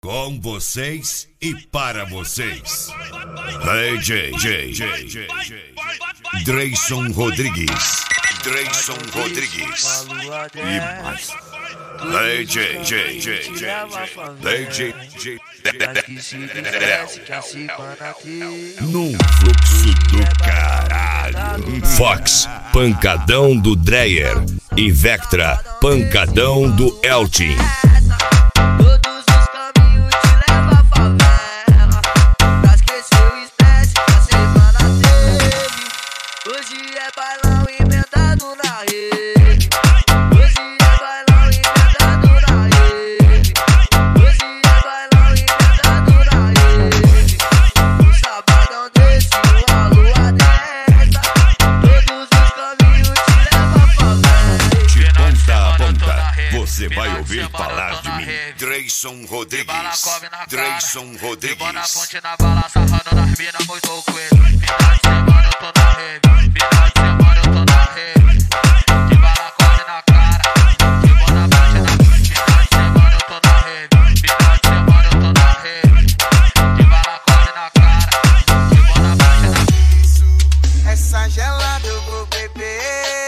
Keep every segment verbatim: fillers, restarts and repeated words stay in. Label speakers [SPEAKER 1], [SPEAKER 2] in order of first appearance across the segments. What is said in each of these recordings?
[SPEAKER 1] Com vocês e para vocês, D J, J, J, J, Dreyson Rodrigues, Dreyson Rodrigues e mais D J, J, J, J, D J, J, num fluxo do caralho. Fox, pancadão do Dreyer e Vectra, pancadão do Eltin.
[SPEAKER 2] Hoje é bailão inventado na rede. Hoje é bailão inventado na rede. Hoje é bailão inventado na rede. Um sabadão desse, uma lua dessa. Todos os caminhos te levam a favela.
[SPEAKER 1] De ponta a ponta, você vai ouvir falar de mim. Dreyson Rodrigues, Dreyson Rodrigues.
[SPEAKER 2] Eu na ponte na bala, sarrando nas minas, muito coelho. Final de semana eu tô na rede. Final de semana eu tô na rede. De bala corre na cara. De boa na ponte na rede. Final de semana eu tô na rede. Final de semana eu tô na rede. De bala corre na cara. De boa na ponte na rede.
[SPEAKER 3] Isso, essa gelada eu vou beber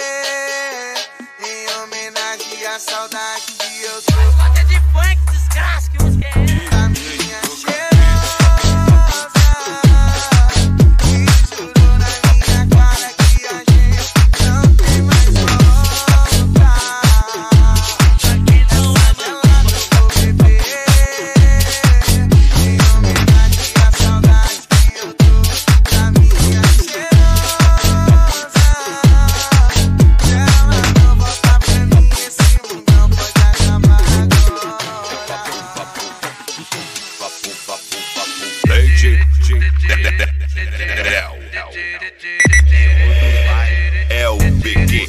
[SPEAKER 3] em homenagem à saudade que eu tô.
[SPEAKER 2] Bater de funk, desgraça que uns querem.
[SPEAKER 3] A minha cheirosa misturou na minha cara que a gente não tem mais volta. Aqui nessa gelada eu vou beber em homenagem à saudade que eu tô. A minha cheirosa, se ela não voltar pra mim, esse mundão pode acabar agora.
[SPEAKER 1] D J, é o Big.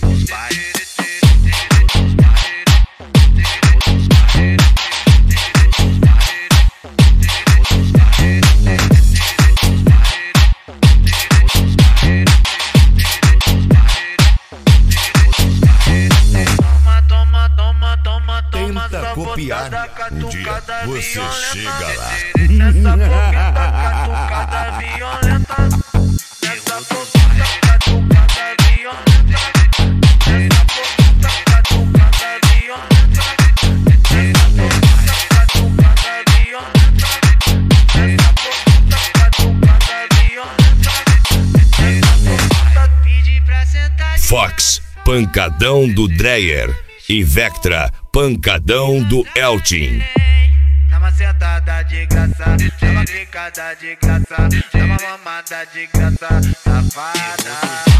[SPEAKER 2] Toma, toma, toma, toma.
[SPEAKER 1] Tenta copiar, um dia você chega lá.
[SPEAKER 2] Nessa boqueta catucada violenta. Nessa boqueta catucada violenta. Nessa boqueta catucada violenta. Nessa boqueta catucada violenta. Nessa boqueta catucada violenta. Nessa boqueta pede pra sentar.
[SPEAKER 1] Fox, pancadão do Dreyer e Vectra, pancadão do Eltin.
[SPEAKER 2] Dá uma sentada de graça, dá uma picada de graça, dá uma mamada de graça, safada.